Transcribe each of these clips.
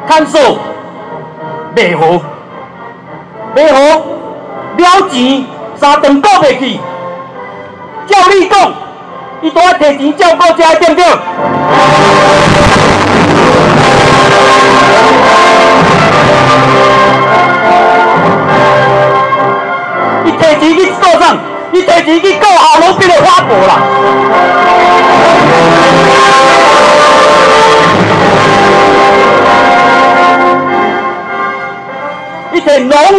看守袂好，袂好，了钱3顿过袂去。照你讲，伊都爱摕钱照顾遮，对不对？伊摕钱去做啥？伊摕钱去告后路边的花婆啦。伊摕农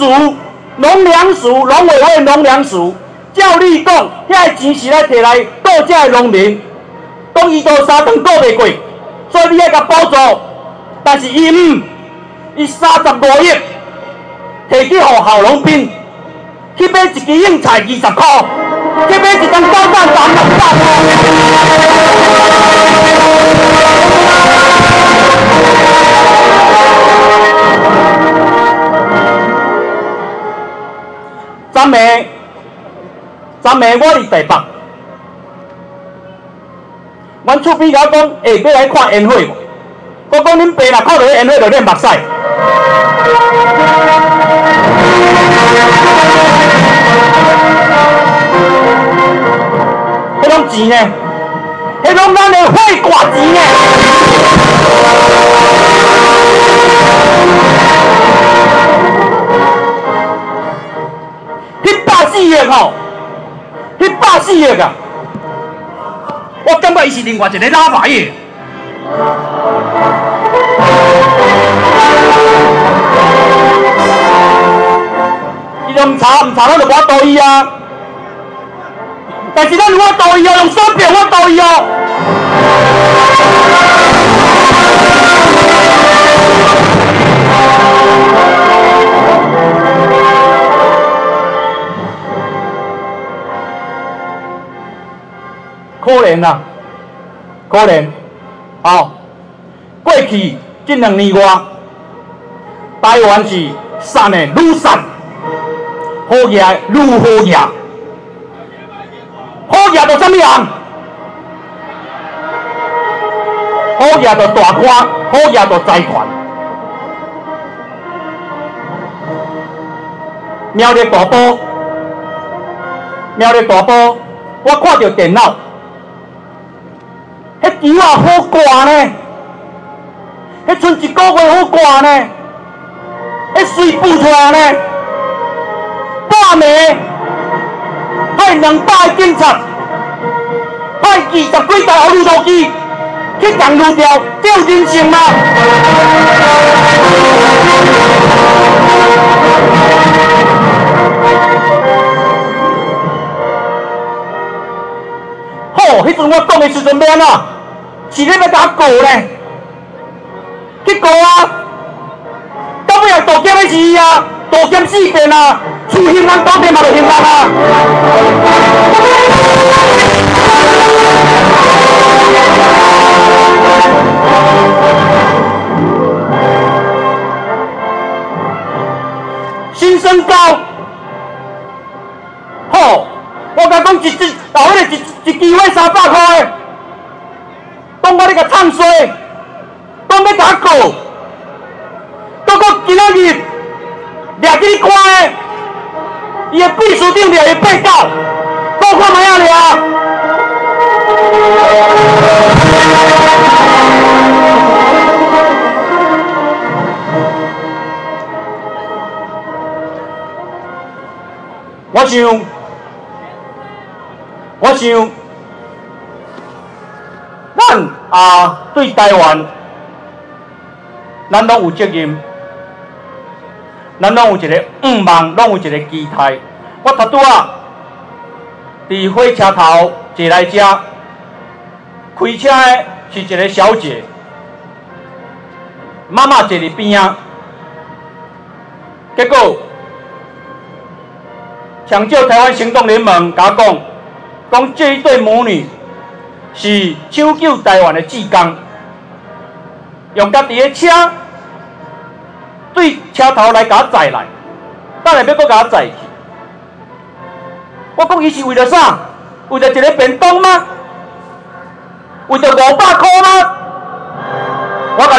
委会农粮署，照你讲，遐钱是来摕来顾遮的农民，讲伊都3顿过袂过，所以你爱甲补助，但是伊唔，伊35亿摕去互后农兵。去买一支硬菜20块，去买一根高蛋600块。昨暝我伫台北，阮厝边甲我讲，要来看烟火无？我讲恁爸若看到烟火，就练目屎。迄种钱呢？迄种咱的血汗钱呢？140亿吼，140亿啊！我感觉伊是另外一个拉法叶。伊都唔查，咱就无道义啊！但是咱有法度伊哦，用手表法度伊哦。可怜啊，可怜！哦，过去这2年外，台湾是散的愈散，好嘢愈好嘢。好嘢就什么样？好嘢就大官，好嘢就财团。苗栗大埔，我看到电脑，迄球啊好挂呢，迄剩1个月好挂呢，迄水补出来呢，半暝派200个警察，派20几台护路机去共路条，这有人性吗？好，迄阵我讲的时阵要安怎？是咧要甲我告呢？去告啊！到尾啊，盗监的是伊啊，盗监4遍啊，厝嫌人盗电嘛就嫌人啊！新生高，好，我甲讲一支，后迄个一支花300块的，讲我咧甲唱衰，讲要甲我告，到我今仔日掠去你看的，伊的秘书长掠伊被告，报看卖啊掠。我想，咱对台湾，咱拢有责任，咱拢有一个愿望，拢有一个期待。我拄仔伫火车头坐来遮，开车的是一个小姐，妈妈坐伫边仔，结果。抢救台湾行动联盟甲我讲这一对母女是抢救台湾的志工，用家己的车对车头来甲我载来，等下要搁甲我载去。我讲伊是为了啥？为了一个便当吗？为了500块吗？